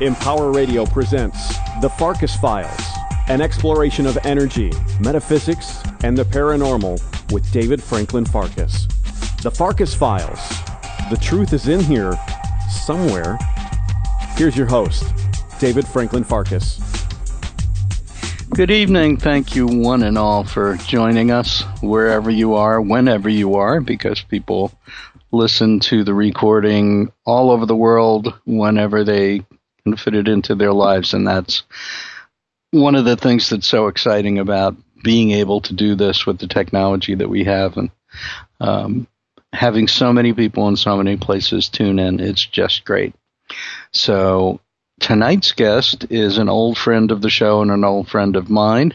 Empower Radio presents The Farkas Files, an exploration of energy, metaphysics, and the paranormal with David Franklin Farkas. The Farkas Files. The truth is in here somewhere. Here's your host, David Franklin Farkas. Good evening. Thank you one and all for joining us wherever you are, whenever you are, because people listen to the recording all over the world whenever they can fit it into their lives. And that's one of the things that's so exciting about being able to do this with the technology that we have, and having so many people in so many places tune in. It's just great. So tonight's guest is an old friend of the show and an old friend of mine.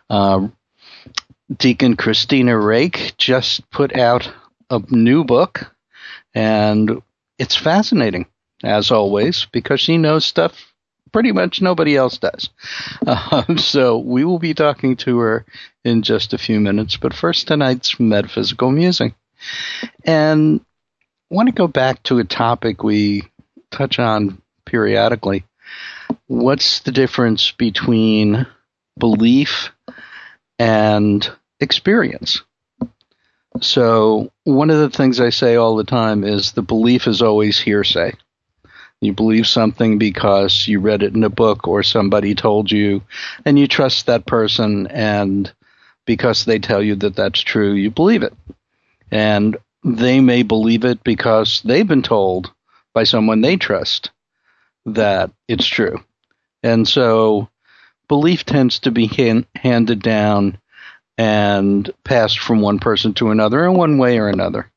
Deacon Christina Rake just put out a new book, and it's fascinating, as always, because she knows stuff pretty much nobody else does. So we will be talking to her in just a few minutes, but first, tonight's metaphysical musing. And I want to go back to a topic we touch on periodically. What's the difference between belief and experience? So one of the things I say all the time is the belief is always hearsay. You believe something because you read it in a book or somebody told you, and you trust that person, and because they tell you that that's true, you believe it. And they may believe it because they've been told by someone they trust that it's true. And so belief tends to be handed down and passed from one person to another in one way or another.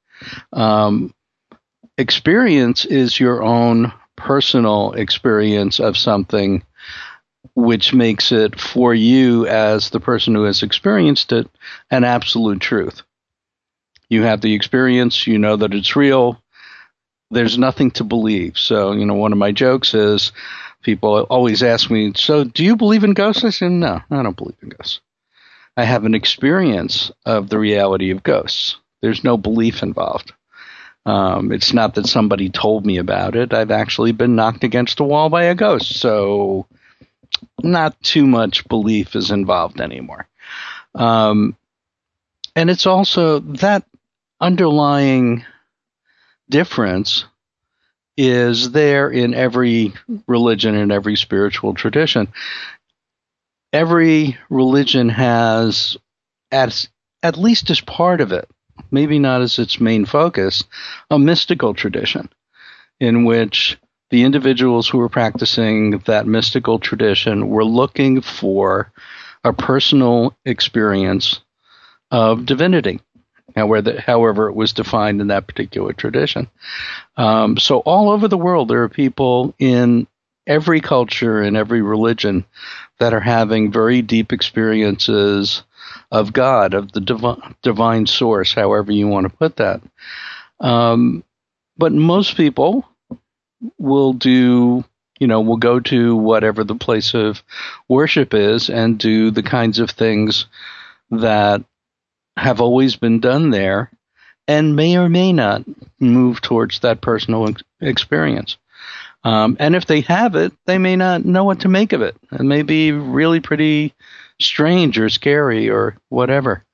Experience is your own personal experience of something, which makes it, for you as the person who has experienced it, an absolute truth. You have the experience, you know that it's real. There's nothing to believe. So, one of my jokes is people always ask me, so do you believe in ghosts? I say, no, I don't believe in ghosts. I have an experience of the reality of ghosts. There's no belief involved. It's not that somebody told me about it. I've actually been knocked against a wall by a ghost. So not too much belief is involved anymore. And it's also that underlying difference is there in every religion and every spiritual tradition. Every religion has, at least as part of it, maybe not as its main focus, a mystical tradition in which the individuals who were practicing that mystical tradition were looking for a personal experience of divinity, however it was defined in that particular tradition. So all over the world, there are people in every culture and every religion that are having very deep experiences of God, of the divine source, however you want to put that. But most people will will go to whatever the place of worship is and do the kinds of things that have always been done there and may or may not move towards that personal experience. And if they have it, they may not know what to make of it. It may be really pretty strange or scary or whatever.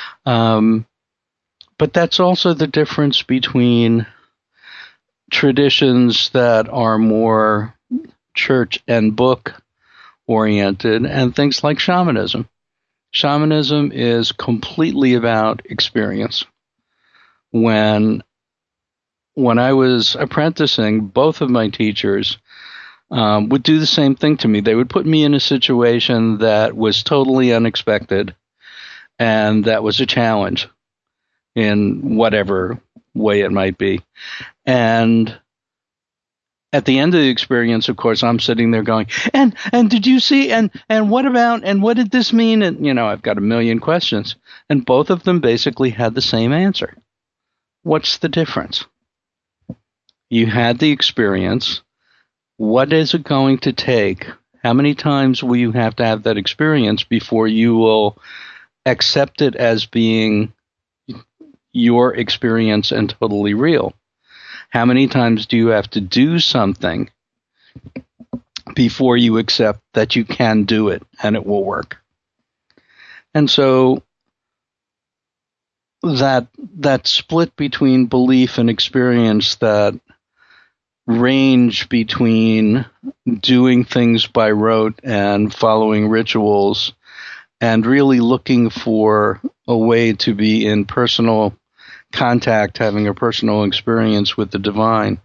But that's also the difference between traditions that are more church and book oriented and things like shamanism. Shamanism is completely about experience. When I was apprenticing, both of my teachers would do the same thing to me. They would put me in a situation that was totally unexpected and that was a challenge in whatever way it might be. And at the end of the experience, of course, I'm sitting there going, and did you see, and what about, and what did this mean? And, I've got a million questions. And both of them basically had the same answer. What's the difference? You had the experience. What is it going to take? How many times will you have to have that experience before you will accept it as being your experience and totally real? How many times do you have to do something before you accept that you can do it and it will work. And so that split between belief and experience, that range between doing things by rote and following rituals and really looking for a way to be in personal contact, having a personal experience with the divine,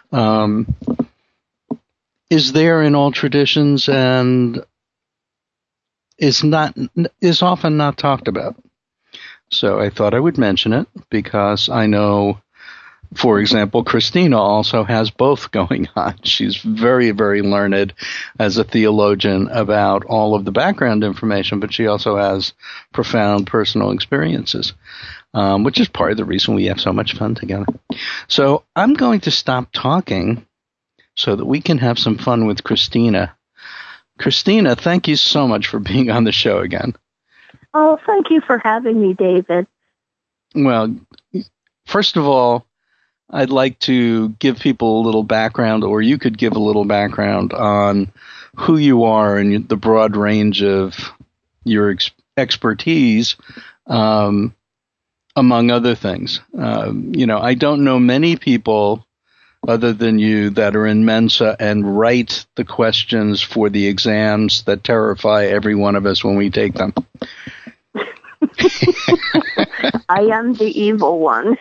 is there in all traditions and is often not talked about. So I thought I would mention it because I know, for example, Christina also has both going on. She's very, very learned as a theologian about all of the background information, but she also has profound personal experiences, which is part of the reason we have so much fun together. So I'm going to stop talking so that we can have some fun with Christina. Christina, thank you so much for being on the show again. Oh, thank you for having me, David. Well, first of all, I'd like to give people a little background, or you could give a little background on who you are and the broad range of your expertise, among other things. I don't know many people other than you that are in Mensa and write the questions for the exams that terrify every one of us when we take them. I am the evil one.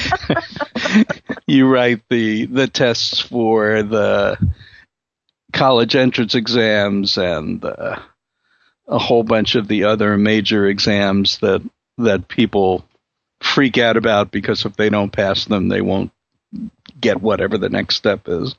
You write the tests for the college entrance exams and a whole bunch of the other major exams that people freak out about because if they don't pass them, they won't get whatever the next step is.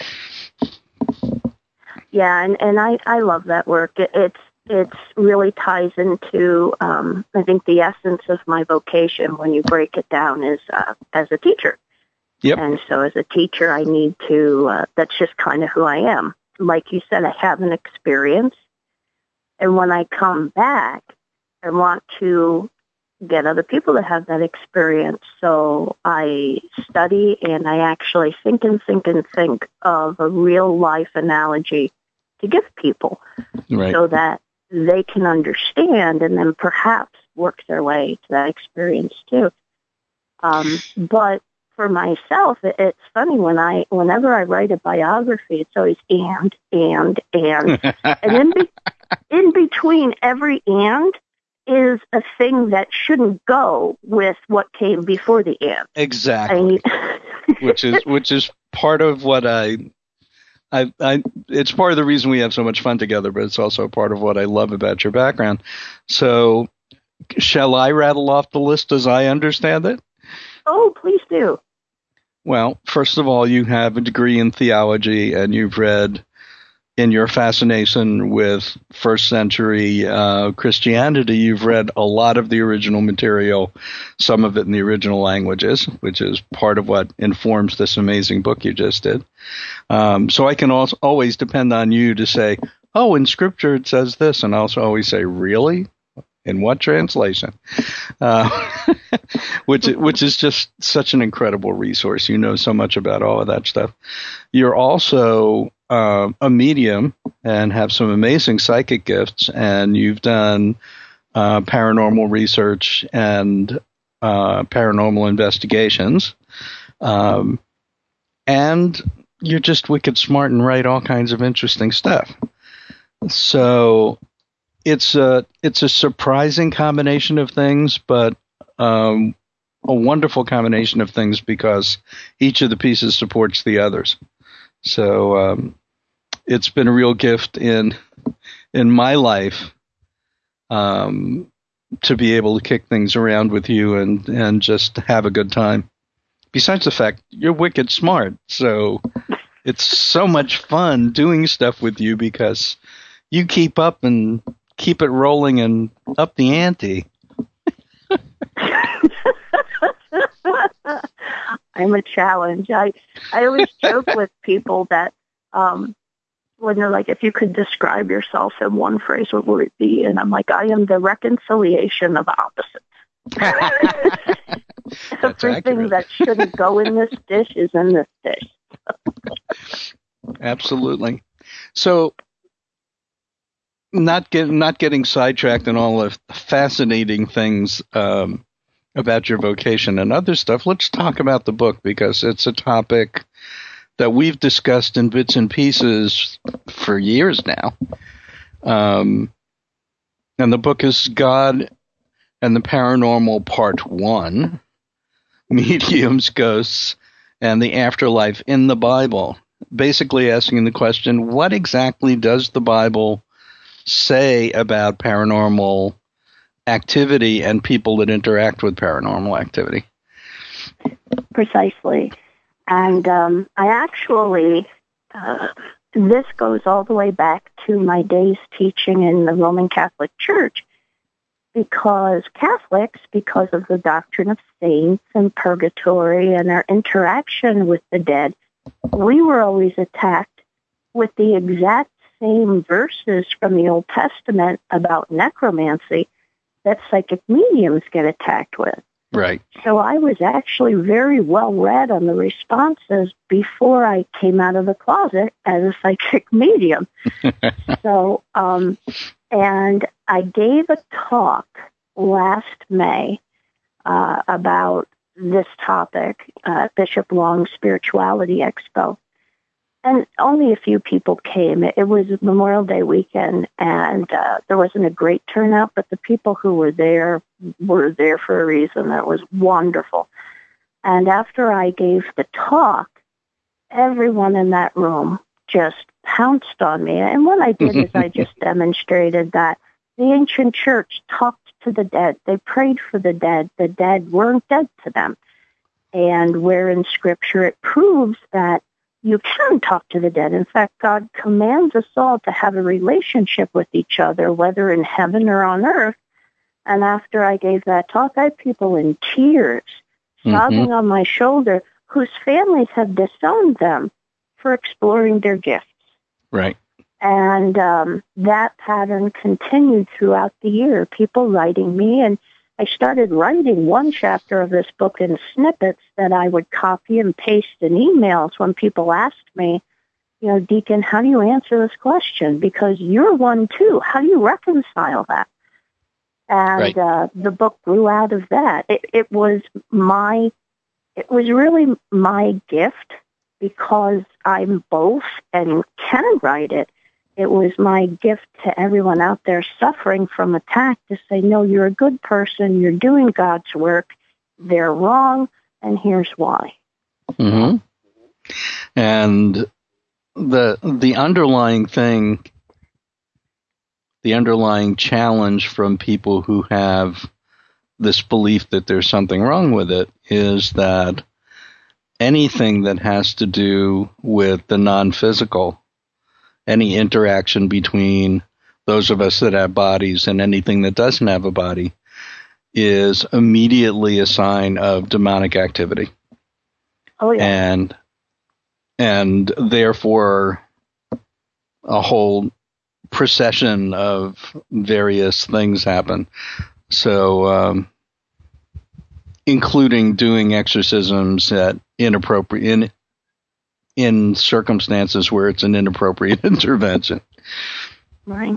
Yeah, and I love that work. It's really ties into, I think, the essence of my vocation when you break it down is as a teacher. Yep. And so as a teacher, I need to, that's just kind of who I am. Like you said, I have an experience. And when I come back, I want to get other people to have that experience. So I study and I actually think of a real life analogy to give people, right, so that they can understand and then perhaps work their way to that experience too. But for myself, it's funny whenever I write a biography, it's always and in between every and is a thing that shouldn't go with what came before the and. Exactly. which is part of what it's part of the reason we have so much fun together, but it's also part of what I love about your background. So shall I rattle off the list as I understand it? Oh, please do. Well, first of all, you have a degree in theology, and you've read, in your fascination with first century Christianity, you've read a lot of the original material, some of it in the original languages, which is part of what informs this amazing book you just did. So I can also always depend on you to say, oh, in Scripture it says this, and I'll also always say, really? In what translation? Which is just such an incredible resource. You know so much about all of that stuff. You're also a medium and have some amazing psychic gifts, and you've done paranormal research and paranormal investigations. And you're just wicked smart and write all kinds of interesting stuff. So it's a surprising combination of things, but a wonderful combination of things because each of the pieces supports the others. So it's been a real gift in my life to be able to kick things around with you and just have a good time. Besides the fact you're wicked smart, so it's so much fun doing stuff with you because you keep up and keep it rolling and up the ante. I'm a challenge. I always joke with people that when they're like, if you could describe yourself in one phrase, what would it be? And I'm like, I am the reconciliation of opposites. Everything that shouldn't go in this dish is in this dish. Absolutely. So, not getting sidetracked in all of the fascinating things about your vocation and other stuff. Let's talk about the book, because it's a topic that we've discussed in bits and pieces for years now. And the book is God and the Paranormal Part 1, Mediums, Ghosts, and the Afterlife in the Bible. Basically asking the question, what exactly does the Bible say about paranormal activity and people that interact with paranormal activity? Precisely. And I actually, this goes all the way back to my days teaching in the Roman Catholic Church, because Catholics, because of the doctrine of saints and purgatory and our interaction with the dead, we were always attacked with the exact same verses from the Old Testament about necromancy that psychic mediums get attacked with. Right. So I was actually very well read on the responses before I came out of the closet as a psychic medium. So, and I gave a talk last May about this topic, Bishop Long's Spirituality Expo. And only a few people came. It was Memorial Day weekend, and there wasn't a great turnout, but the people who were there for a reason. That was wonderful. And after I gave the talk, everyone in that room just pounced on me. And what I did is I just demonstrated that the ancient church talked to the dead. They prayed for the dead. The dead weren't dead to them. And where in Scripture it proves that you can talk to the dead. In fact, God commands us all to have a relationship with each other, whether in heaven or on earth. And after I gave that talk, I had people in tears, sobbing on my shoulder, whose families have disowned them for exploring their gifts. Right. And that pattern continued throughout the year, people writing me, and I started writing one chapter of this book in snippets that I would copy and paste in emails when people asked me, Deacon, how do you answer this question? Because you're one too. How do you reconcile that? And right. The book grew out of that. It was really my gift, because I'm both and can write it. It was my gift to everyone out there suffering from attack to say, no, you're a good person, you're doing God's work, they're wrong, and here's why. Mm-hmm. And the underlying thing, the underlying challenge from people who have this belief that there's something wrong with it is that anything that has to do with the non-physical, any interaction between those of us that have bodies and anything that doesn't have a body, is immediately a sign of demonic activity. Oh, yeah. And therefore a whole procession of various things happen. So, including doing exorcisms at inappropriate in circumstances where it's an inappropriate intervention. Right.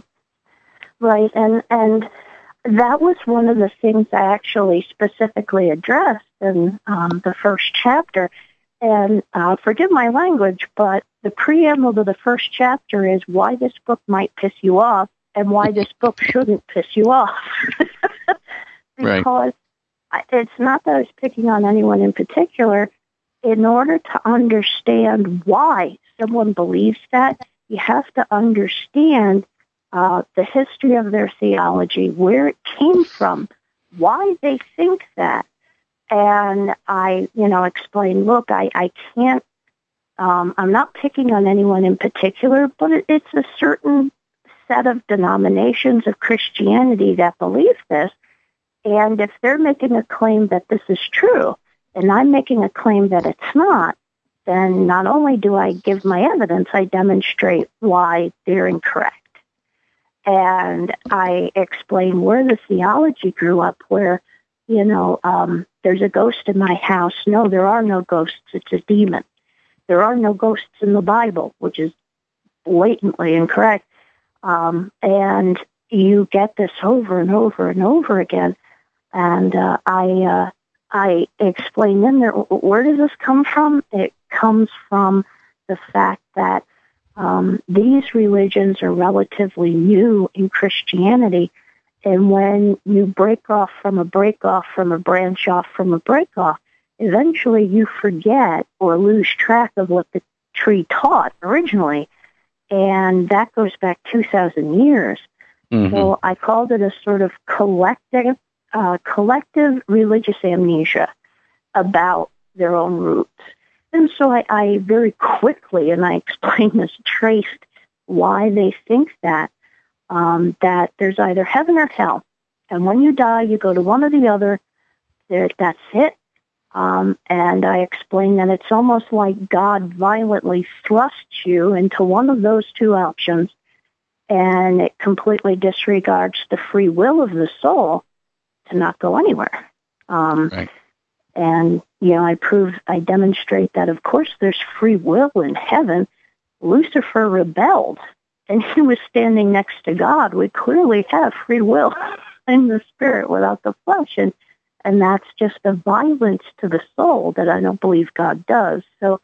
And that was one of the things I actually specifically addressed in the first chapter. And forgive my language, but the preamble to the first chapter is why this book might piss you off and why this book shouldn't piss you off. Because it's not that I was picking on anyone in particular. In order to understand why someone believes that, you have to understand the history of their theology, where it came from, why they think that. And I, explain, look, I can't, I'm not picking on anyone in particular, but it's a certain set of denominations of Christianity that believe this. And if they're making a claim that this is true, and I'm making a claim that it's not, then not only do I give my evidence, I demonstrate why they're incorrect. And I explain where the theology grew up, where, there's a ghost in my house. No, there are no ghosts. It's a demon. There are no ghosts in the Bible, which is blatantly incorrect. And you get this over and over and over again. And I explain in there, where does this come from? It comes from the fact that these religions are relatively new in Christianity. And when you break off from a break off from a branch off from a break off, eventually you forget or lose track of what the tree taught originally. And that goes back 2,000 years. Mm-hmm. So I called it a sort of collective religious amnesia about their own roots. And so I very quickly, and I explained this, traced why they think that there's either heaven or hell. And when you die, you go to one or the other. That's it. And I explained that it's almost like God violently thrusts you into one of those two options, and it completely disregards the free will of the soul to not go anywhere. Right. And, I demonstrate that, of course, there's free will in heaven. Lucifer rebelled, and he was standing next to God. We clearly have free will in the spirit without the flesh, and that's just a violence to the soul that I don't believe God does. So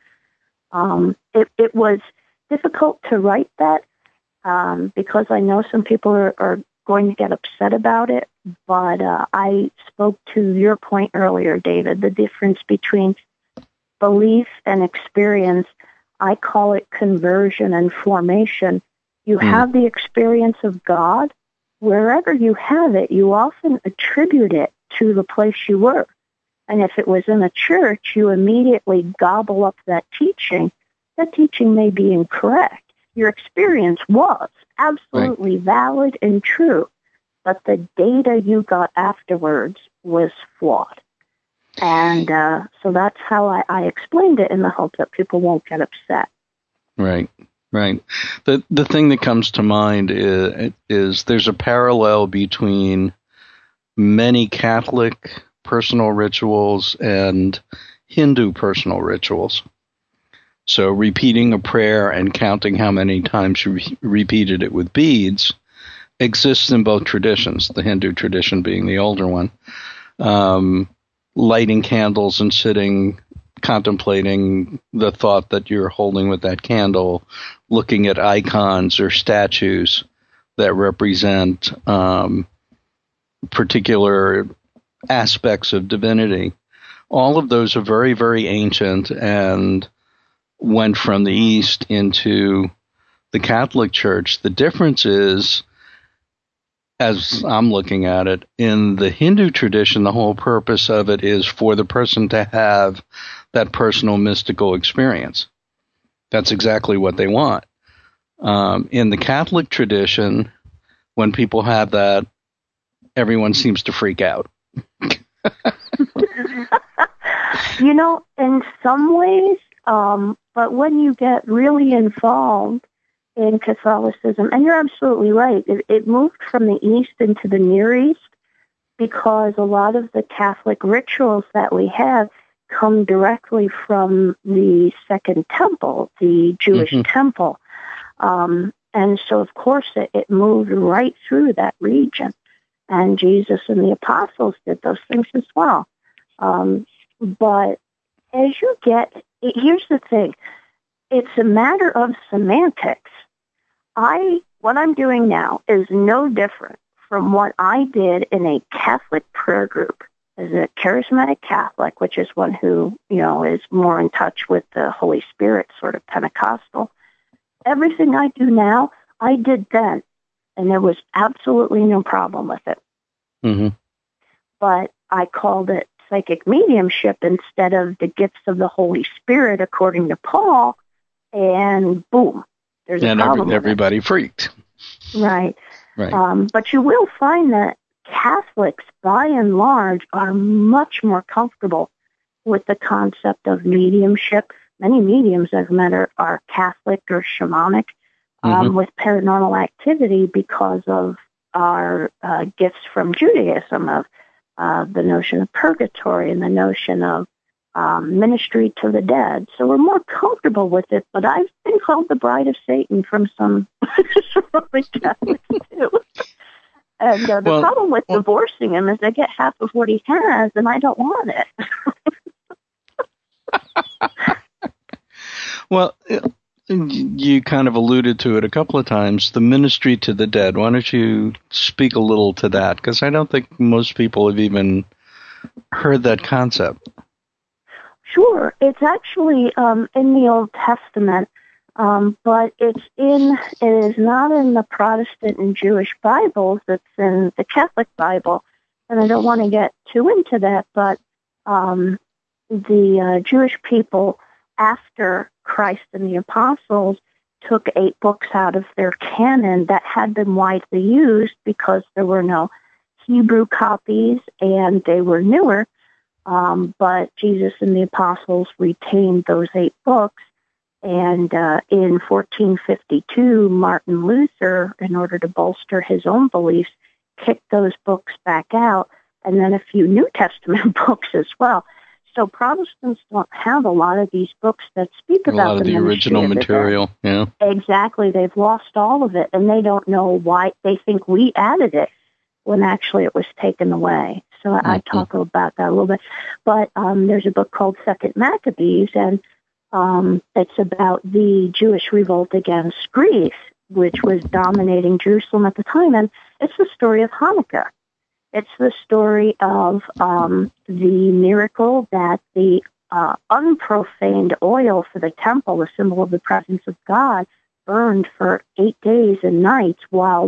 it was difficult to write that because I know some people are going to get upset about it, but I spoke to your point earlier, David, the difference between belief and experience. I call it conversion and formation. You have the experience of God. Wherever you have it, you often attribute it to the place you were. And if it was in a church, you immediately gobble up that teaching. That teaching may be incorrect. Your experience was absolutely valid and true, but the data you got afterwards was flawed. And so that's how I explained it, in the hope that people won't get upset. Right. The thing that comes to mind is there's a parallel between many Catholic personal rituals and Hindu personal rituals. So repeating a prayer and counting how many times you repeated it with beads exists in both traditions, the Hindu tradition being the older one. Lighting candles and sitting, contemplating the thought that you're holding with that candle, looking at icons or statues that represent particular aspects of divinity. All of those are very, very ancient and went from the East into the Catholic Church. The difference is, as I'm looking at it, in the Hindu tradition, the whole purpose of it is for the person to have that personal mystical experience. That's exactly what they want. In the Catholic tradition, when people have that, everyone seems to freak out. In some ways, but when you get really involved in Catholicism, and you're absolutely right, it moved from the East into the Near East because a lot of the Catholic rituals that we have come directly from the Second Temple, the Jewish temple. And so, of course, it moved right through that region. And Jesus and the apostles did those things as well. But as you here's the thing. It's a matter of semantics. What I'm doing now is no different from what I did in a Catholic prayer group as a charismatic Catholic, which is one who, is more in touch with the Holy Spirit, sort of Pentecostal. Everything I do now, I did then, and there was absolutely no problem with it. Mm-hmm. But I called it psychic mediumship instead of the gifts of the Holy Spirit, according to Paul, and boom, there's a problem. And everybody freaked. Right. But you will find that Catholics, by and large, are much more comfortable with the concept of mediumship. Many mediums I've met are Catholic or shamanic with paranormal activity because of our gifts from Judaism, of the notion of purgatory and the notion of Ministry to the Dead. So we're more comfortable with it, but I've been called the bride of Satan from some Roman Catholics too. And the problem with divorcing him is I get half of what he has, and I don't want it. Well, you kind of alluded to it a couple of times, the Ministry to the Dead. Why don't you speak a little to that? Because I don't think most people have even heard that concept. Sure. It's actually in the Old Testament, but it is not in the Protestant and Jewish Bibles. It's in the Catholic Bible. And I don't want to get too into that, but the Jewish people, after Christ and the apostles, took 8 books out of their canon that had been widely used because there were no Hebrew copies and they were newer. But Jesus and the apostles retained those 8 books. And in 1452, Martin Luther, in order to bolster his own beliefs, kicked those books back out, and then a few New Testament books as well. So Protestants don't have a lot of these books that speak about a lot of the original material. Yeah, exactly. They've lost all of it, and they don't know why. They think we added it when actually it was taken away. So I talk about that a little bit. But there's a book called Second Maccabees, and it's about the Jewish revolt against Greece, which was dominating Jerusalem at the time. And it's the story of Hanukkah. It's the story of the miracle that the unprofaned oil for the temple, a symbol of the presence of God, burned for 8 days and nights while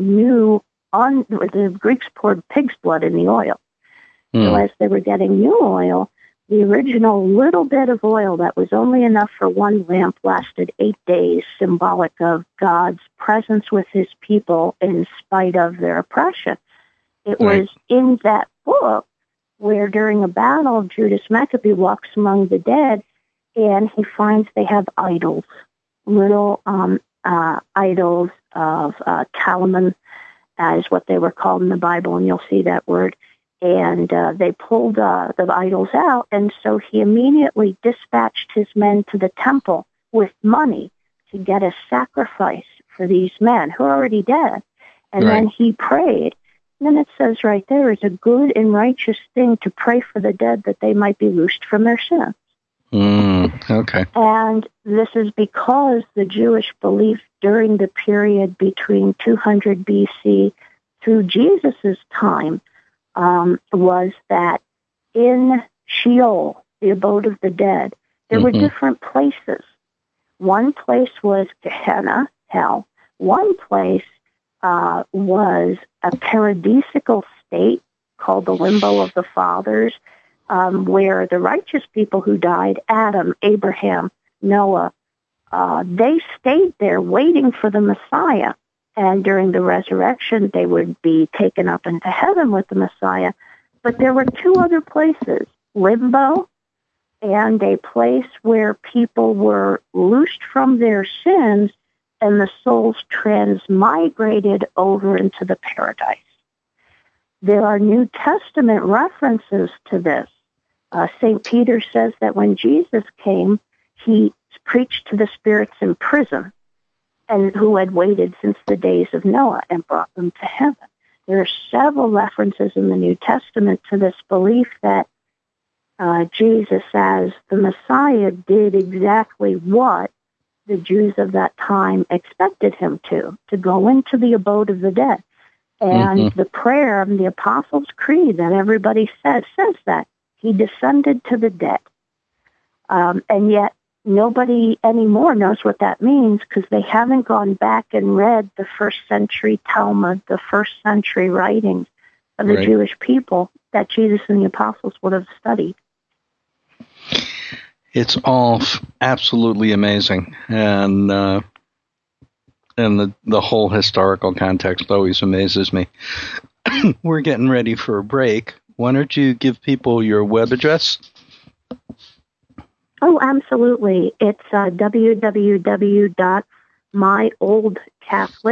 the Greeks poured pig's blood in the oil. So as they were getting new oil, the original little bit of oil that was only enough for one lamp lasted 8 days, symbolic of God's presence with his people in spite of their oppression. It was in that book where during a battle, Judas Maccabee walks among the dead and he finds they have idols, little idols of Talaman, is what they were called in the Bible, and you'll see that word. And they pulled the idols out, and so he immediately dispatched his men to the temple with money to get a sacrifice for these men who are already dead. And then he prayed. And then it says right there, it's a good and righteous thing to pray for the dead that they might be loosed from their sins. Okay. And this is because the Jewish belief during the period between 200 BC through Jesus' time was that in Sheol, the abode of the dead, there were different places. One place was Gehenna, hell. One place was a paradisical state called the limbo of the fathers, where the righteous people who died, Adam, Abraham, Noah, they stayed there waiting for the Messiah. And during the resurrection, they would be taken up into heaven with the Messiah. But there were 2 other places, limbo and a place where people were loosed from their sins and the souls transmigrated over into the paradise. There are New Testament references to this. St. Peter says that when Jesus came, he preached to the spirits in prison and who had waited since the days of Noah and brought them to heaven. There are several references in the New Testament to this belief that Jesus, as the Messiah, did exactly what the Jews of that time expected him to go into the abode of the dead. And the prayer of the Apostles' Creed that everybody says that he descended to the dead. And yet nobody anymore knows what that means because they haven't gone back and read the first century Talmud, the first century writings of the Jewish people that Jesus and the apostles would have studied. It's all absolutely amazing, and the whole historical context always amazes me. We're getting ready for a break. Why don't you give people your web address? Oh, absolutely. It's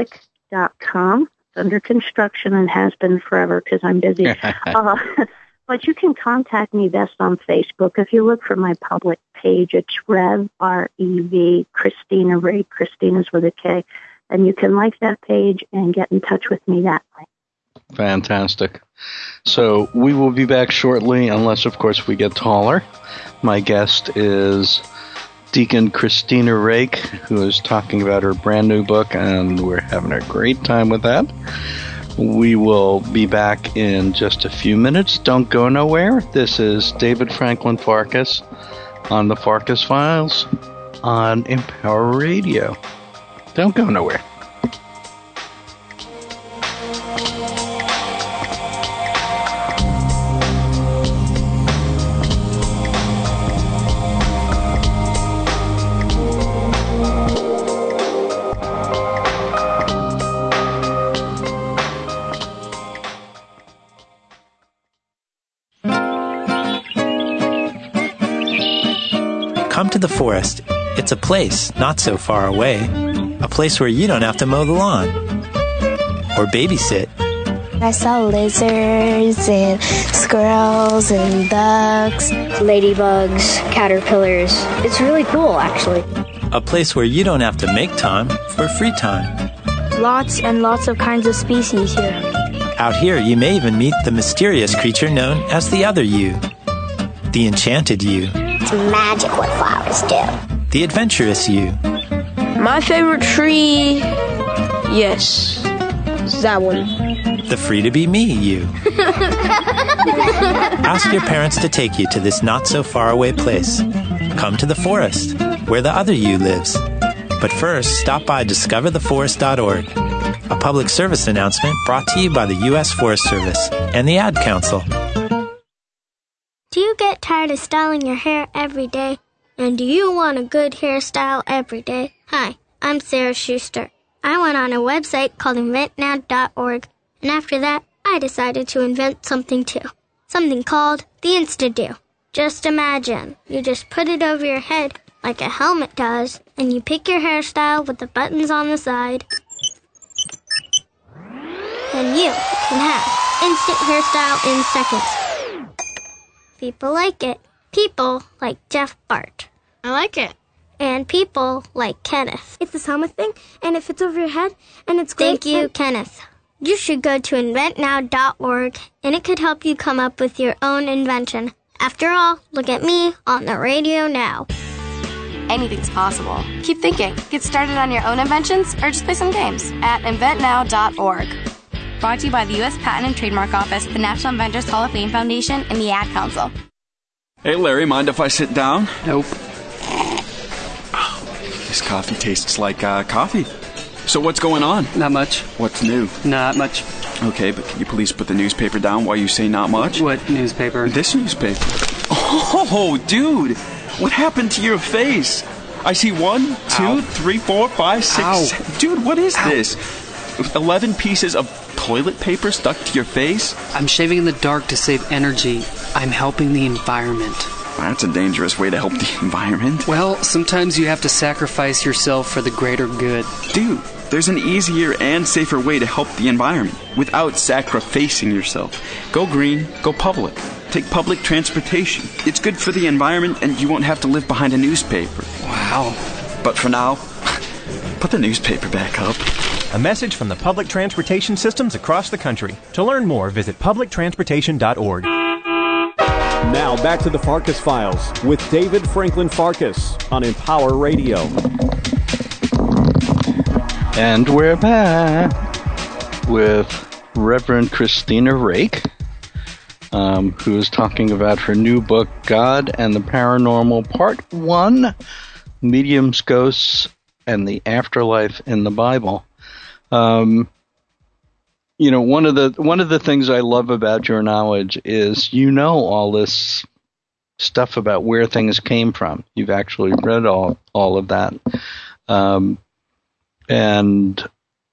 www.myoldcatholic.com. It's under construction and has been forever because I'm busy. But you can contact me best on Facebook. If you look for my public page, it's Rev, R-E-V, Christina Ray. Christina's with a K. And you can like that page and get in touch with me that way. Fantastic. So we will be back shortly, unless, of course, we get taller. My guest is Deacon Christina Rake, who is talking about her brand new book, and we're having a great time with that. We will be back in just a few minutes. Don't go nowhere. This is David Franklin Farkas on the Farkas Files on Empower Radio. Don't go nowhere. Come to the forest. It's a place not so far away. A place where you don't have to mow the lawn or babysit. I saw lizards and squirrels and ducks, ladybugs, caterpillars. It's really cool, actually. A place where you don't have to make time for free time. Lots and lots of kinds of species here. Out here, you may even meet the mysterious creature known as the other you. The enchanted you. It's magic what flowers do. The adventurous you. My favorite tree, yes, that one. The free-to-be-me you. Ask your parents to take you to this not-so-far-away place. Come to the forest, where the other you lives. But first, stop by discovertheforest.org, a public service announcement brought to you by the U.S. Forest Service and the Ad Council. Do you get tired of styling your hair every day? And do you want a good hairstyle every day? Hi, I'm Sarah Schuster. I went on a website called inventnow.org, and after that, I decided to invent something too. Something called the Insta-Do. Just imagine, you just put it over your head like a helmet does, and you pick your hairstyle with the buttons on the side. Then you can have instant hairstyle in seconds. People like it. People like Jeff Bart. I like it. And people like Kenneth. It's this helmet thing, and it fits over your head, and it's great. Thank you, Kenneth. You should go to inventnow.org, and it could help you come up with your own invention. After all, look at me on the radio now. Anything's possible. Keep thinking. Get started on your own inventions, or just play some games at inventnow.org. Brought to you by the U.S. Patent and Trademark Office, the National Inventors Hall of Fame Foundation, and the Ad Council. Hey, Larry, mind if I sit down? Nope. This coffee tastes like coffee. So what's going on? Not much. What's new? Not much. Okay, but can you please put the newspaper down while you say not much? What newspaper? This newspaper. Oh, dude! What happened to your face? I see 1, 2, 3, 4, 5, 6... Ow. Dude, what is this? 11 pieces of toilet paper stuck to your face? I'm shaving in the dark to save energy. I'm helping the environment. That's a dangerous way to help the environment. Well, sometimes you have to sacrifice yourself for the greater good. Dude, there's an easier and safer way to help the environment without sacrificing yourself. Go green, go public. Take public transportation. It's good for the environment and you won't have to live behind a newspaper. Wow. But for now, put the newspaper back up. A message from the public transportation systems across the country. To learn more, visit publictransportation.org. Now back to the Farkas Files with David Franklin Farkas on Empower Radio. And we're back with Reverend Christina Rake, who is talking about her new book, God and the Paranormal, Part 1, Mediums, Ghosts, and the Afterlife in the Bible. You know, one of the things I love about your knowledge is you know all this stuff about where things came from. You've actually read all of that. And,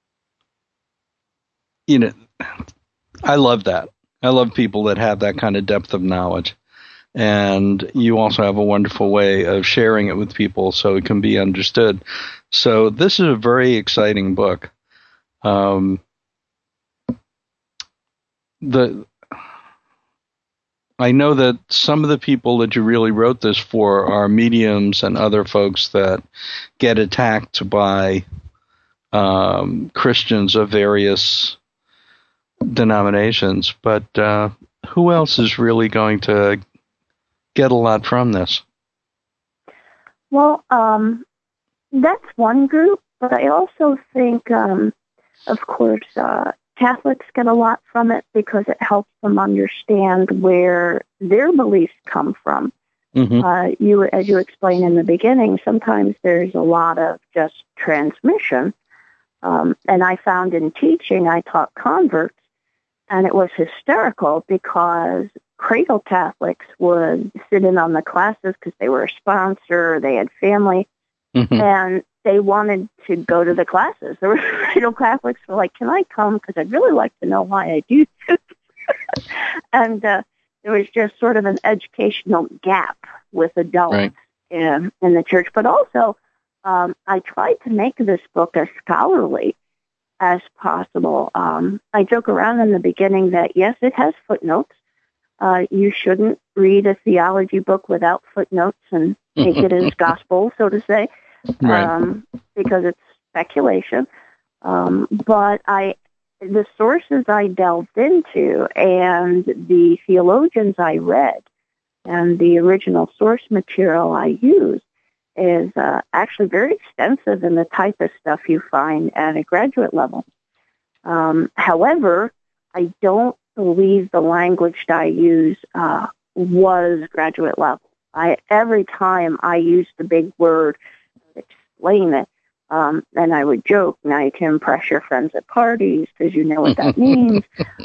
you know, I love that. I love people that have that kind of depth of knowledge. And you also have a wonderful way of sharing it with people so it can be understood. So this is a very exciting book. I know that some of the people that you really wrote this for are mediums and other folks that get attacked by Christians of various denominations. But who else is really going to get a lot from this? Well, that's one group, but I also think, of course, Catholics get a lot from it because it helps them understand where their beliefs come from. Mm-hmm. As you explained in the beginning, sometimes there's a lot of just transmission. And I found in teaching, I taught converts, and it was hysterical because cradle Catholics would sit in on the classes because they were a sponsor, they had family, and they wanted to go to the classes. There were cradle Catholics who were like, can I come? Because I'd really like to know why I do this. And there was just sort of an educational gap with adults in the church. But also, I tried to make this book as scholarly as possible. I joke around in the beginning that, yes, it has footnotes. You shouldn't read a theology book without footnotes and take it as gospel, so to say, because it's speculation. But the sources I delved into and the theologians I read and the original source material I used is actually very extensive in the type of stuff you find at a graduate level. However, I don't believe the language that I use was graduate level. Every time I used the big word to explain it, and I would joke, now you can impress your friends at parties because you know what that means.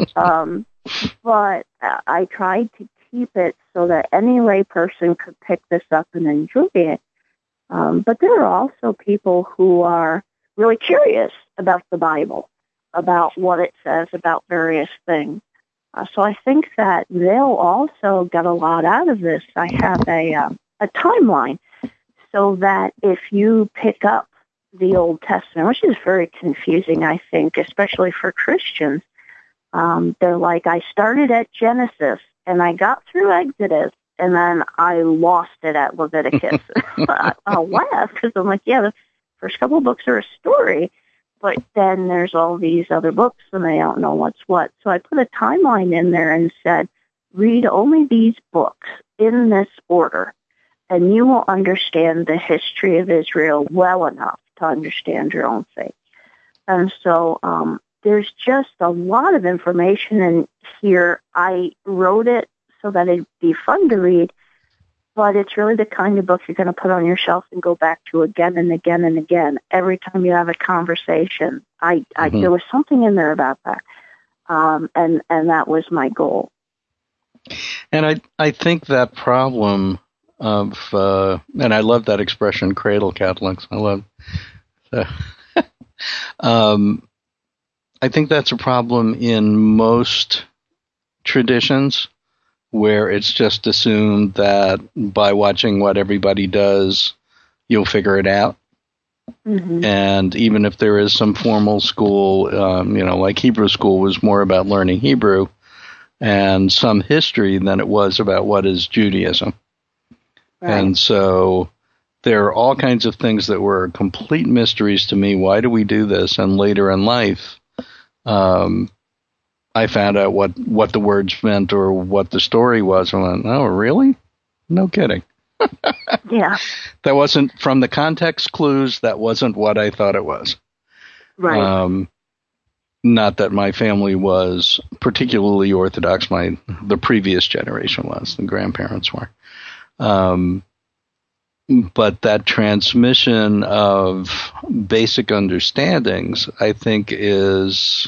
But I tried to keep it so that any layperson could pick this up and enjoy it. But there are also people who are really curious about the Bible, about what it says about various things. So I think that they'll also get a lot out of this. I have a timeline so that if you pick up the Old Testament, which is very confusing, I think, especially for Christians, they're like, I started at Genesis and I got through Exodus and then I lost it at Leviticus. I'll laugh because I'm like, yeah, the first couple of books are a story, but then there's all these other books and they don't know what's what. So I put a timeline in there and said, read only these books in this order, and you will understand the history of Israel well enough to understand your own faith. And so there's just a lot of information in here. I wrote it so that it'd be fun to read, but it's really the kind of book you're going to put on your shelf and go back to again and again and again. Every time you have a conversation, there was something in there about that, and that was my goal. And I think that problem of, and I love that expression, cradle Catholics. I love I think that's a problem in most traditions, where it's just assumed that by watching what everybody does, you'll figure it out. Mm-hmm. And even if there is some formal school, like Hebrew school was more about learning Hebrew and some history than it was about what is Judaism. Right. And so there are all kinds of things that were complete mysteries to me. Why do we do this? And later in life, I found out what the words meant or what the story was. I went, oh, really? No kidding. Yeah. That wasn't, from the context clues, that wasn't what I thought it was. Right. Not that my family was particularly Orthodox. The previous generation was. The grandparents were. But that transmission of basic understandings, I think, is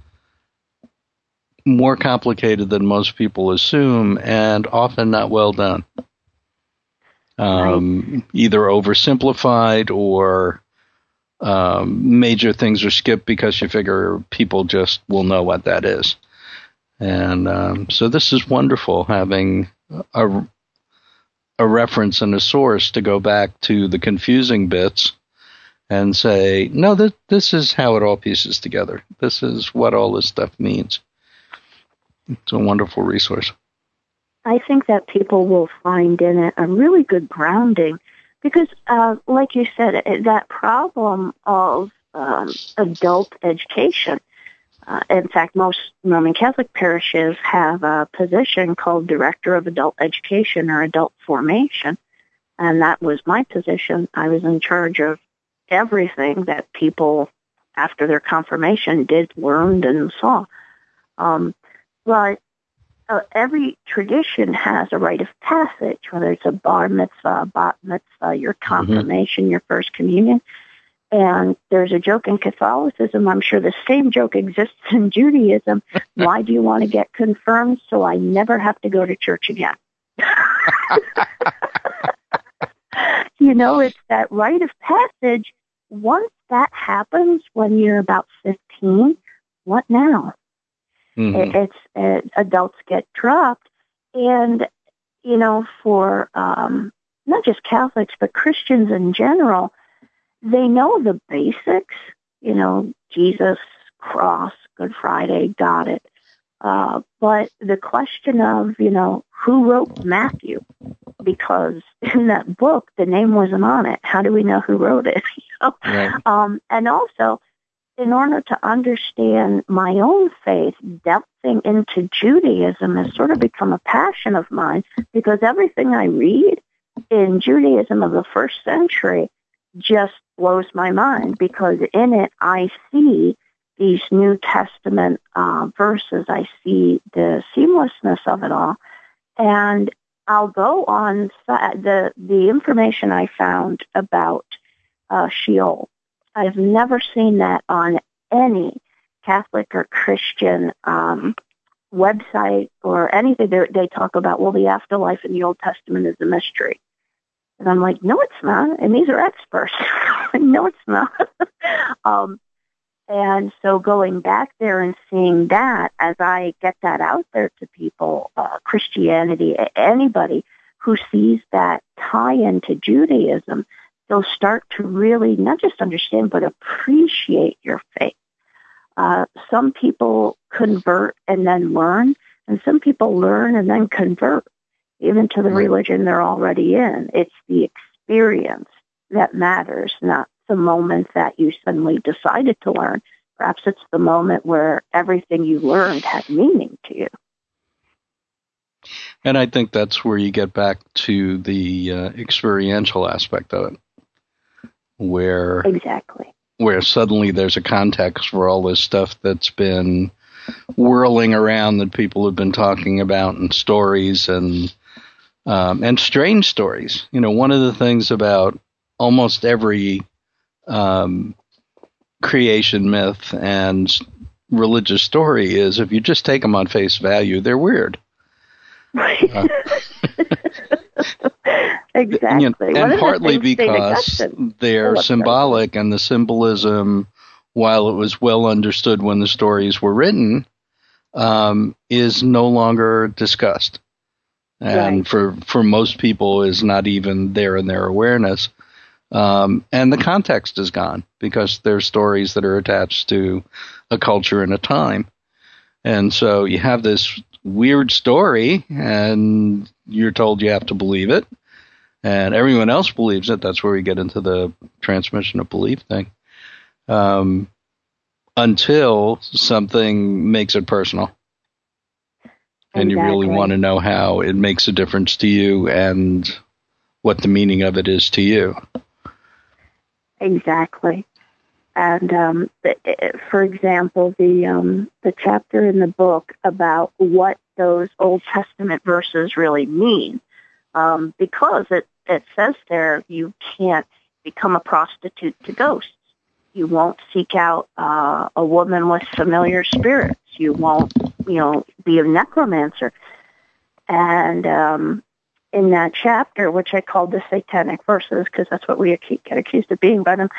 more complicated than most people assume, and often not well done. Either oversimplified or major things are skipped because you figure people just will know what that is. And so this is wonderful, having a reference and a source to go back to the confusing bits and say, no, this is how it all pieces together. This is what all this stuff means. It's a wonderful resource. I think that people will find in it a really good grounding because, like you said, that problem of adult education. In fact, most Roman Catholic parishes have a position called Director of Adult Education or Adult Formation, and that was my position. I was in charge of everything that people, after their confirmation, did, learned, and saw. But every tradition has a rite of passage, whether it's a bar mitzvah, bat mitzvah, your confirmation, your first communion. And there's a joke in Catholicism. I'm sure the same joke exists in Judaism. Why do you want to get confirmed? So I never have to go to church again. It's that rite of passage. Once that happens when you're about 15, what now? Adults get dropped. And, for not just Catholics, but Christians in general, they know the basics, Jesus, cross, Good Friday, got it. But the question of, who wrote Matthew? Because in that book, the name wasn't on it. How do we know who wrote it? Right. And also, in order to understand my own faith, delving into Judaism has sort of become a passion of mine because everything I read in Judaism of the first century just blows my mind because in it I see these New Testament verses. I see the seamlessness of it all. And I'll go on the information I found about Sheol. I've never seen that on any Catholic or Christian website or anything. They talk about, the afterlife in the Old Testament is a mystery. And I'm like, no, it's not. And these are experts. No, it's not. And so going back there and seeing that, as I get that out there to people, Christianity, anybody who sees that tie into Judaism, they'll start to really not just understand, but appreciate your faith. Some people convert and then learn, and some people learn and then convert, even to the religion they're already in. It's the experience that matters, not the moment that you suddenly decided to learn. Perhaps it's the moment where everything you learned had meaning to you. And I think that's where you get back to the experiential aspect of it, where suddenly there's a context for all this stuff that's been whirling around that people have been talking about, and stories and strange stories. One of the things about almost every creation myth and religious story is if you just take them on face value, they're weird. Right. Exactly. And partly because they're symbolic, and the symbolism, while it was well understood when the stories were written, is no longer discussed. And for most people is not even there in their awareness. And the context is gone because they're stories that are attached to a culture and a time. And so you have this weird story, and you're told you have to believe it, and everyone else believes it. That's where we get into the transmission of belief thing. Until something makes it personal. And you really want to know how it makes a difference to you and what the meaning of it is to you. Exactly. And for example, the chapter in the book about what those Old Testament verses really mean, because it says there you can't become a prostitute to ghosts. You won't seek out a woman with familiar spirits. You won't, be a necromancer. And in that chapter, which I called the Satanic Verses, because that's what we get accused of being by them,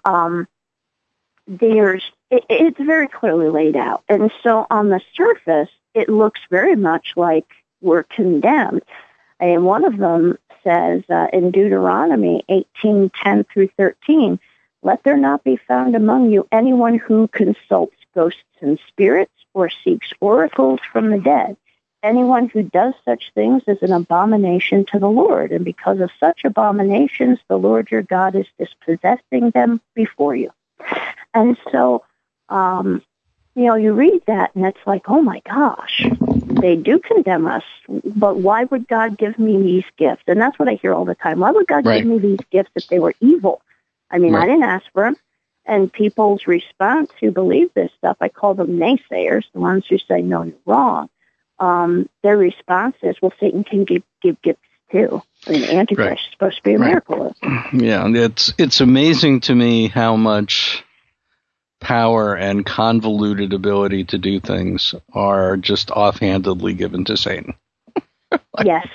it's very clearly laid out. And so on the surface, it looks very much like we're condemned. And one of them says in Deuteronomy 18:10 through 13, "Let there not be found among you anyone who consults ghosts and spirits or seeks oracles from the dead, anyone who does such things is an abomination to the Lord. And because of such abominations, the Lord your God is dispossessing them before you. And so, you read that and it's like, oh my gosh, they do condemn us, but why would God give me these gifts? And that's what I hear all the time. Why would God give me these gifts if they were evil? I mean, I didn't ask for them. And people's response who believe this stuff, I call them naysayers, the ones who say, no, you're wrong. Their response is, well, Satan can give gifts too. I mean, Antichrist is supposed to be a miracle. Yeah, it's amazing to me how much power and convoluted ability to do things are just offhandedly given to Satan. Yes.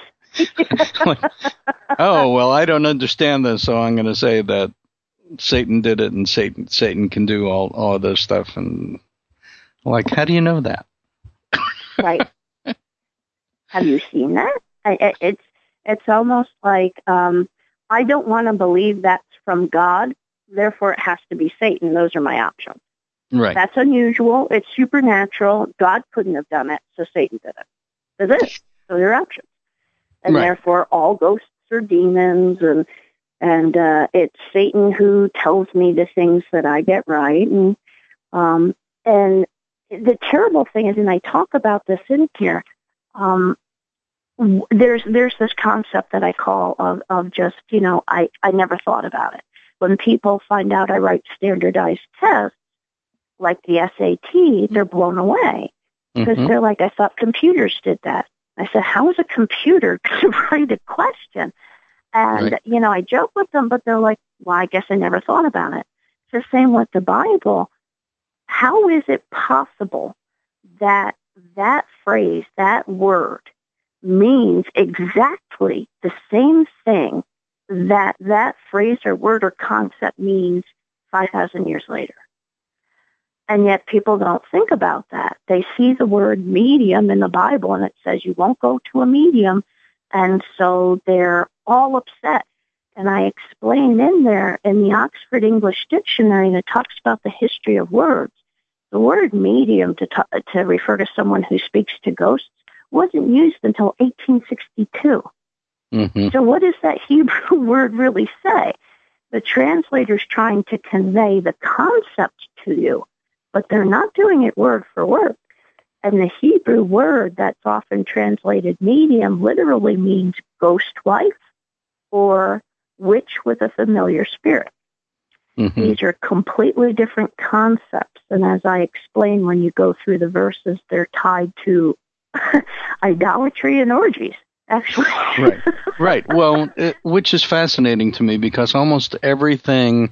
Oh, well, I don't understand this, so I'm going to say that Satan did it, and Satan can do all of this stuff. And like, how do you know that? Right. Have you seen that? It's almost like I don't want to believe that's from God, therefore it has to be Satan. Those are my options. Right. That's unusual. It's supernatural. God couldn't have done it, so Satan did it. That's it. Those are options. And therefore all ghosts are demons, and it's Satan who tells me the things that I get right. And the terrible thing is, and I talk about this in here, there's this concept that I call of just, I never thought about it. When people find out I write standardized tests, like the SAT, they're blown away. Because they're like, I thought computers did that. I said, how is a computer going to write a question? And, I joke with them, but they're like, well, I guess I never thought about it. It's the same with the Bible. How is it possible that that phrase, that word, means exactly the same thing that phrase or word or concept means 5,000 years later? And yet people don't think about that. They see the word medium in the Bible, and it says you won't go to a medium, and so they're all upset. And I explain in there, in the Oxford English Dictionary, that talks about the history of words, the word medium to refer to someone who speaks to ghosts wasn't used until 1862. So what does that Hebrew word really say? The translator's trying to convey the concept to you, but they're not doing it word for word. And the Hebrew word that's often translated medium literally means ghost wife or witch with a familiar spirit. These are completely different concepts. And as I explain, when you go through the verses, they're tied to idolatry and orgies, actually. Right. Well, which is fascinating to me because almost everything,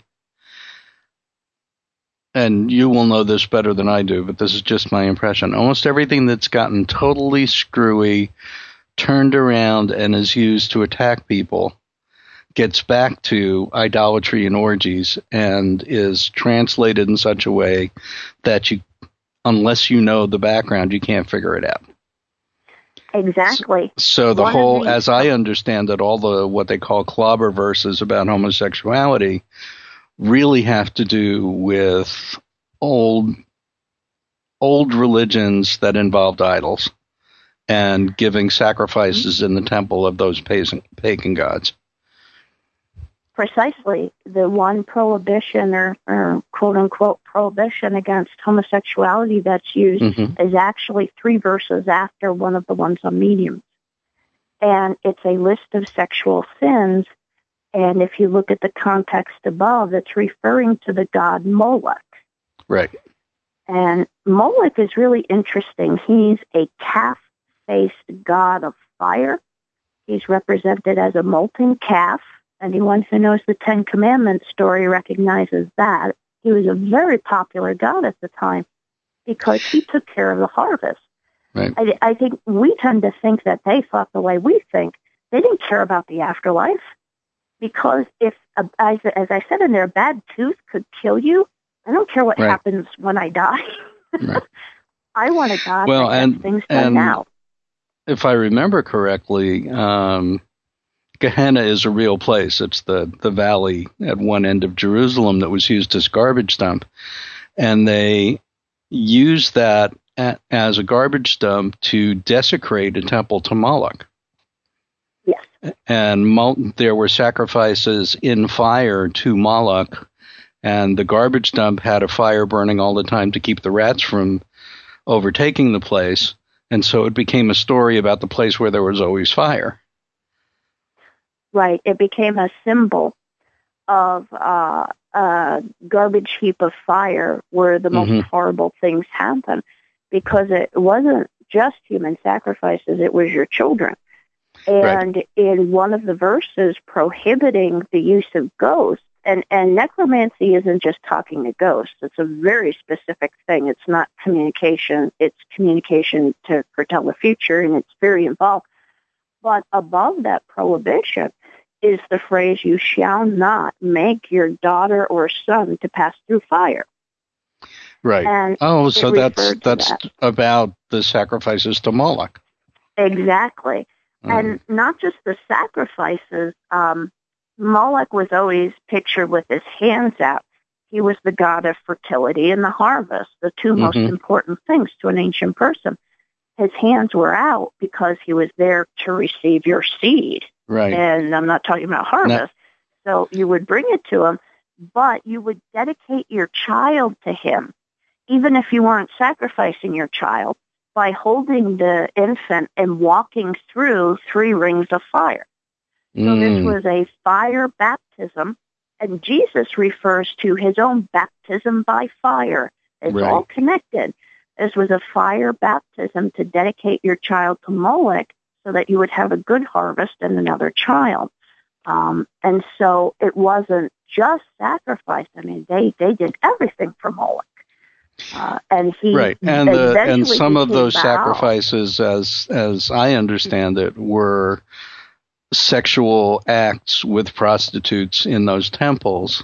and you will know this better than I do, but this is just my impression, almost everything that's gotten totally screwy, turned around, and is used to attack people gets back to idolatry and orgies and is translated in such a way that you, unless you know the background, you can't figure it out. Exactly. So the whole, as I understand it, all the what they call clobber verses about homosexuality really have to do with old religions that involved idols and giving sacrifices in the temple of those pagan gods. Precisely. The one prohibition or quote-unquote prohibition against homosexuality that's used is actually 3 verses after one of the ones on mediums. And it's a list of sexual sins. And if you look at the context above, it's referring to the god Moloch. Right. And Moloch is really interesting. He's a calf-faced god of fire. He's represented as a molten calf. Anyone who knows the Ten Commandments story recognizes that. He was a very popular god at the time because he took care of the harvest. Right. I think we tend to think that they thought the way we think. They didn't care about the afterlife because if, as I said in there, a bad tooth could kill you. I don't care what happens when I die. Right. I want a God that gets things done now. If I remember correctly, Gehenna is a real place. It's the valley at one end of Jerusalem that was used as garbage dump. And they use that as a garbage dump to desecrate a temple to Moloch. Yes. And there were sacrifices in fire to Moloch, and the garbage dump had a fire burning all the time to keep the rats from overtaking the place. And so it became a story about the place where there was always fire. Right. It became a symbol of a garbage heap of fire where the most horrible things happen, because it wasn't just human sacrifices, it was your children. And in one of the verses prohibiting the use of ghosts, and necromancy isn't just talking to ghosts. It's a very specific thing. It's not communication. It's communication to foretell the future, and it's very involved. But above that prohibition is the phrase, you shall not make your daughter or son to pass through fire. Right. And so that's about the sacrifices to Moloch. Exactly. And not just the sacrifices. Moloch was always pictured with his hands out. He was the god of fertility and the harvest, the two most important things to an ancient person. His hands were out because he was there to receive your seed. Right. And I'm not talking about harvest. So you would bring it to him, but you would dedicate your child to him, even if you weren't sacrificing your child, by holding the infant and walking through 3 rings of fire. So this was a fire baptism, and Jesus refers to his own baptism by fire. It's all connected. This was a fire baptism to dedicate your child to Moloch so that you would have a good harvest and another child. And so it wasn't just sacrifice. I mean, they did everything for Moloch. And he and some of those sacrifices, as I understand it, were sexual acts with prostitutes in those temples.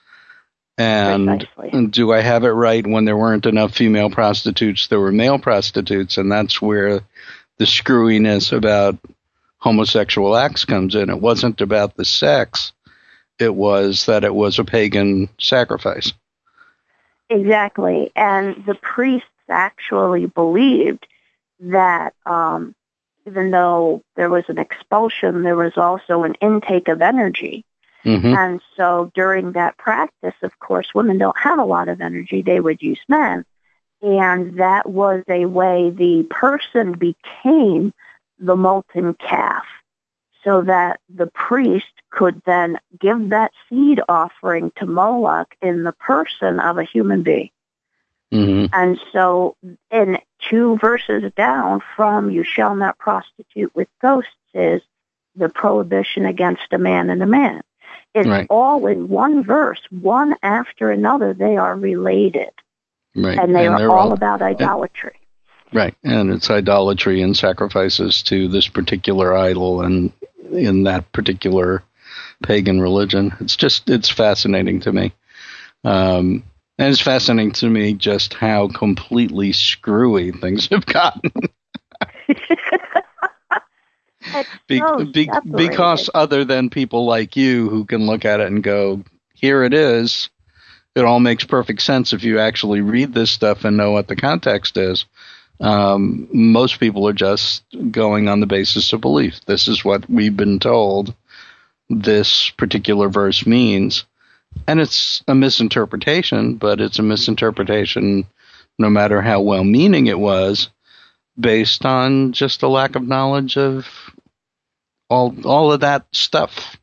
And do I have it right? When there weren't enough female prostitutes, there were male prostitutes, and that's where the screwiness about homosexual acts comes in. It wasn't about the sex. It was that it was a pagan sacrifice. Exactly. And the priests actually believed that even though there was an expulsion, there was also an intake of energy. And so during that practice, of course, women don't have a lot of energy. They would use men. And that was a way the person became the molten calf, so that the priest could then give that seed offering to Moloch in the person of a human being. And so in 2 verses down from you shall not prostitute with ghosts is the prohibition against a man and a man. It's all in one verse, one after another. They are related. And they are all about idolatry. And it's idolatry and sacrifices to this particular idol and in that particular pagan religion. It's fascinating to me. And it's fascinating to me just how completely screwy things have gotten. Because other than people like you who can look at it and go, here it is, it all makes perfect sense if you actually read this stuff and know what the context is. Most people are just going on the basis of belief. This is what we've been told this particular verse means. And it's a misinterpretation, but it's a misinterpretation no matter how well-meaning it was, based on just a lack of knowledge of all of that stuff.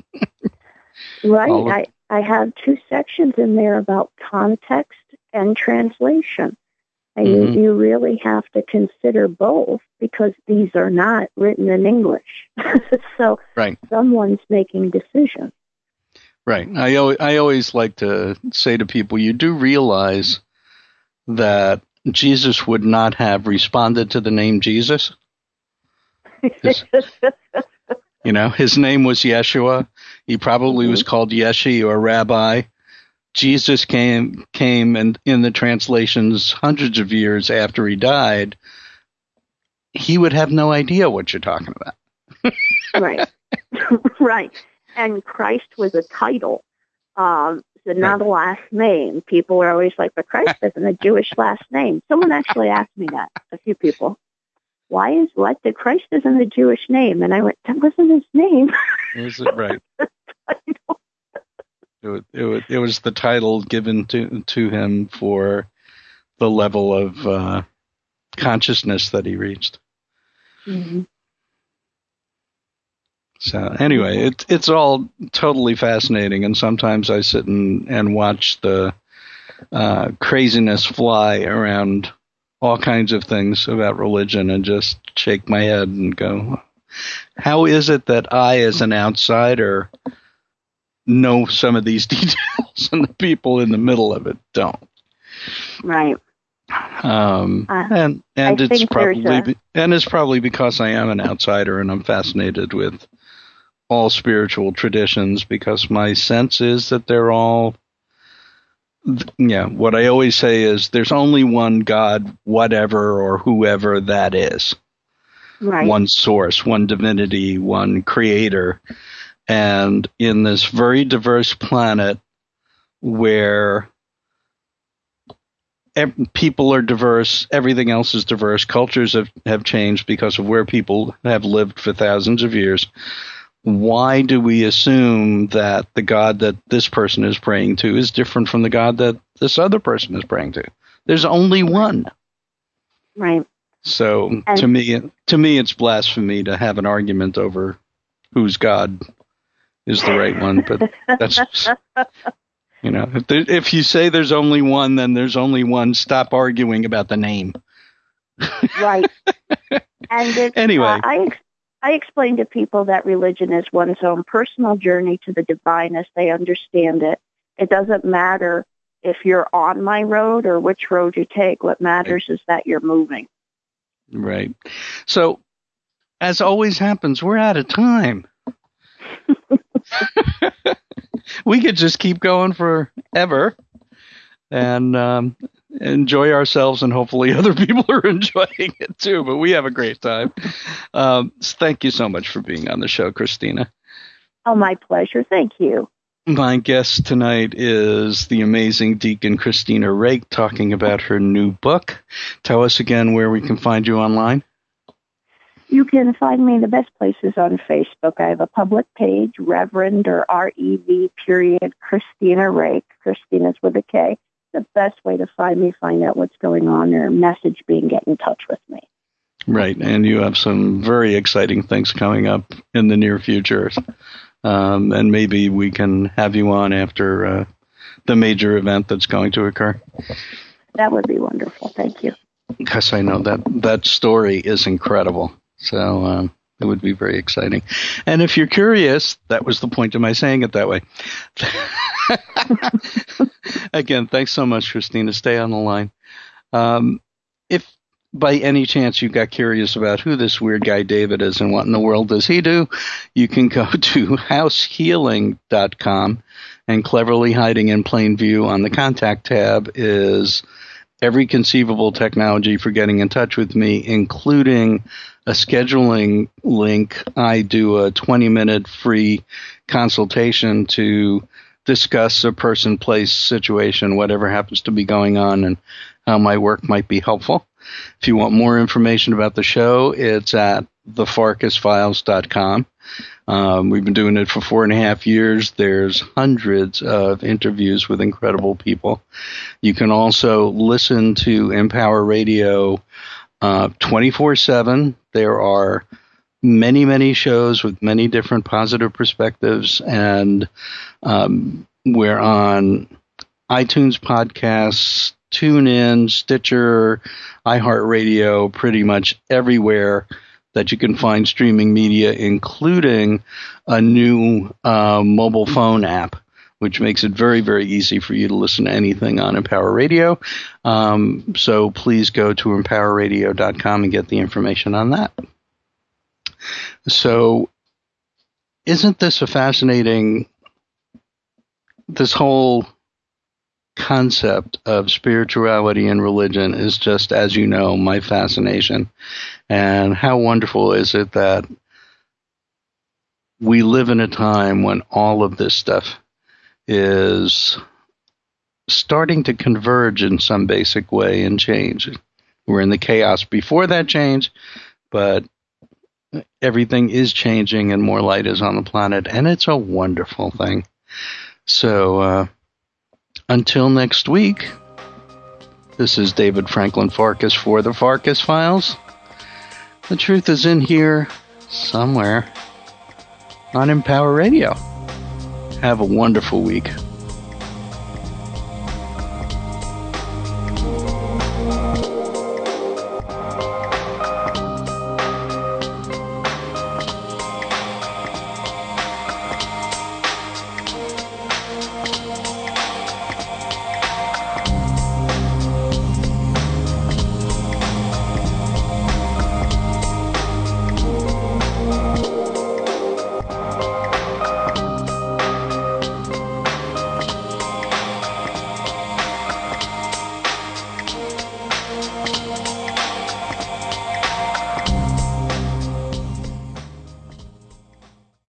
I have 2 sections in there about context and translation. And you really have to consider both, because these are not written in English. So someone's making decisions. I always like to say to people, you do realize that Jesus would not have responded to the name Jesus. His name was Yeshua. He probably was called Yeshi or Rabbi. Jesus came and in the translations hundreds of years after he died, he would have no idea what you're talking about. Right. And Christ was a title. It's not a last name. People were always like, but Christ isn't a Jewish last name. Someone actually asked me that, a few people. The Christ isn't a Jewish name? And I went, that wasn't his name. Is it right? It was the title given to him for the level of consciousness that he reached. Mm-hmm. So anyway, it's all totally fascinating, and sometimes I sit and watch the craziness fly around all kinds of things about religion and just shake my head and go, how is it that I, as an outsider, know some of these details and the people in the middle of it don't? Right. And it's probably because I am an outsider and I'm fascinated with all spiritual traditions, because my sense is that they're all, what I always say is there's only one God, whatever or whoever that is. Right. One source, one divinity, one creator. And in this very diverse planet where people are diverse, everything else is diverse, cultures have changed because of where people have lived for thousands of years, why do we assume that the God that this person is praying to is different from the God that this other person is praying to? There's only one. Right. So to me, it's blasphemy to have an argument over whose God is the right one. But that's just, if you say there's only one, then there's only one. Stop arguing about the name. Right. And anyway. I explain to people that religion is one's own personal journey to the divine as they understand it. It doesn't matter if you're on my road or which road you take. What matters is that you're moving. Right. So, as always happens, we're out of time. We could just keep going forever and enjoy ourselves, and hopefully other people are enjoying it too, but we have a great time. Thank you so much for being on the show, Christina. Oh, my pleasure. Thank you. My guest tonight is the amazing Deacon Christina Rake, talking about her new book. Tell us again where we can find you online. You can find me in the best places on Facebook. I have a public page, Reverend or REV Christina Rake. Christina's with a K. The best way to find me, find out what's going on, or message me and get in touch with me. Right, and you have some very exciting things coming up in the near future. And maybe we can have you on after the major event that's going to occur. That would be wonderful. Thank you. Because I know that story is incredible. So it would be very exciting. And if you're curious, that was the point of my saying it that way. Again, thanks so much, Christina. Stay on the line. If by any chance you got curious about who this weird guy David is and what in the world does he do, you can go to househealing.com, and cleverly hiding in plain view on the contact tab is every conceivable technology for getting in touch with me, including a scheduling link. I do a 20-minute free consultation to discuss a person, place, situation, whatever happens to be going on, and how my work might be helpful. If you want more information about the show, it's at thefarkasfiles.com. We've been doing it for 4.5 years. There's hundreds of interviews with incredible people. You can also listen to Empower Radio 24/7. There are many, many shows with many different positive perspectives, and we're on iTunes podcasts, TuneIn, Stitcher, iHeartRadio, pretty much everywhere that you can find streaming media, including a new mobile phone app, which makes it very, very easy for you to listen to anything on Empower Radio. So please go to empowerradio.com and get the information on that. So isn't this a fascinating, this whole concept of spirituality and religion is just, as you know, my fascination. And how wonderful is it that we live in a time when all of this stuff is starting to converge in some basic way and change. We're in the chaos before that change, but everything is changing and more light is on the planet, and it's a wonderful thing. So until next week, this is David Franklin Farkas for the Farkas Files. The truth is in here somewhere on Empower Radio. Have a wonderful week.